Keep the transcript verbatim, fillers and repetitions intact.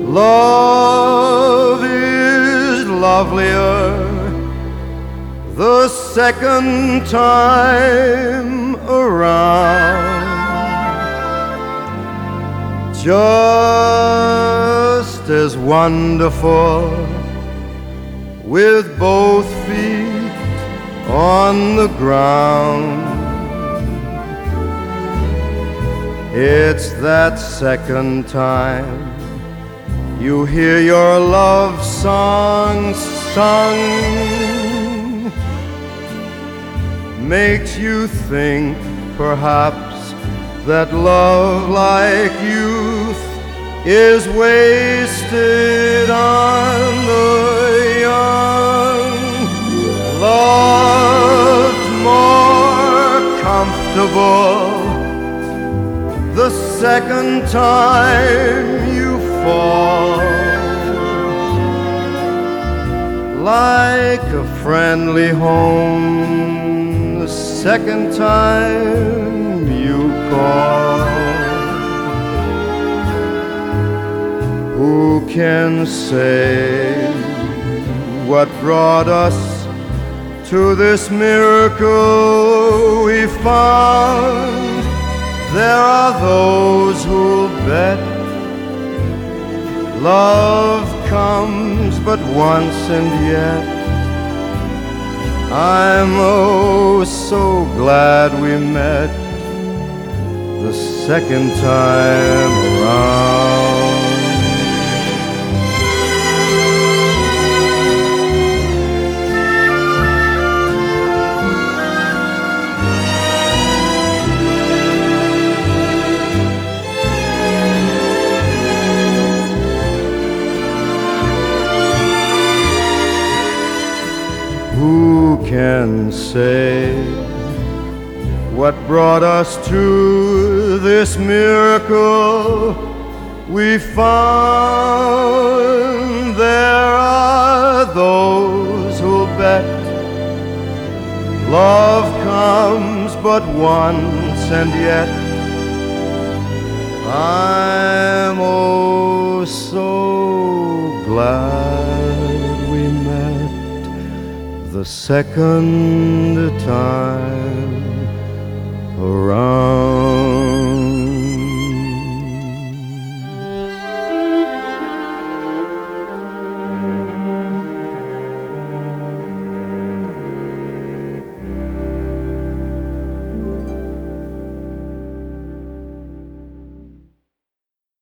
Love is lovelier the second time around. Just as wonderful with both feet on the ground. It's that second time you hear your love song sung, makes you think perhaps that love like youth is wasted on the young. Love's more comfortable the second time you fall, like a friendly home the second time you call. Who can say what brought us to this miracle we found? There are those who'll bet love comes but once, and yet I'm oh so glad we met the second time around. Who can say what brought us to this miracle we found? There are those who'll bet love comes but once, and yet I'm oh so glad we met the second time around.